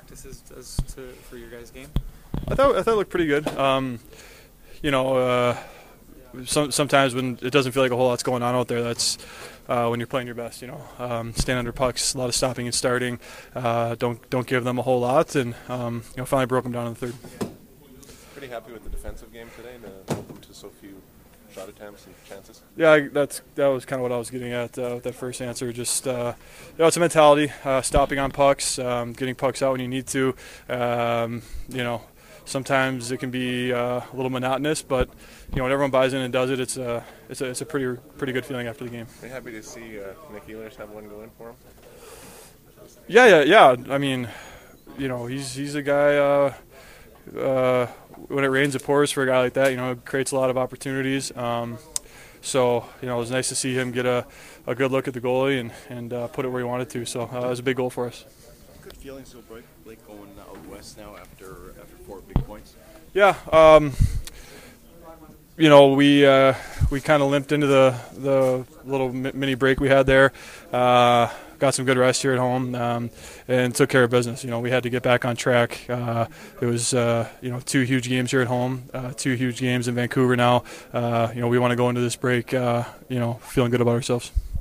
practices for your guys' game? I thought it looked pretty good. Sometimes when it doesn't feel like a whole lot's going on out there, that's when you're playing your best. Stand under pucks, a lot of stopping and starting. Don't give them a whole lot, and finally broke them down in the third. Pretty happy with the defensive game today to hold them to so few shot attempts and chances. Yeah, that was kind of what I was getting at with that first answer. Just it's a mentality, stopping on pucks, getting pucks out when you need to. Sometimes it can be a little monotonous, but when everyone buys in and does it, it's a pretty good feeling after the game. Are you happy to see Nick Ehlers have one go in for him? Yeah. I mean, he's a guy. When it rains, it pours for a guy like that. It creates a lot of opportunities. So it was nice to see him get a good look at the goalie and put it where he wanted to. So it was a big goal for us. Good feeling still, Blake, going out west now after 4 big points. Yeah. We kind of limped into the little mini break we had there. Got some good rest here at home and took care of business. We had to get back on track. It was 2 huge games here at home, 2 huge games in Vancouver now. We want to go into this break feeling good about ourselves.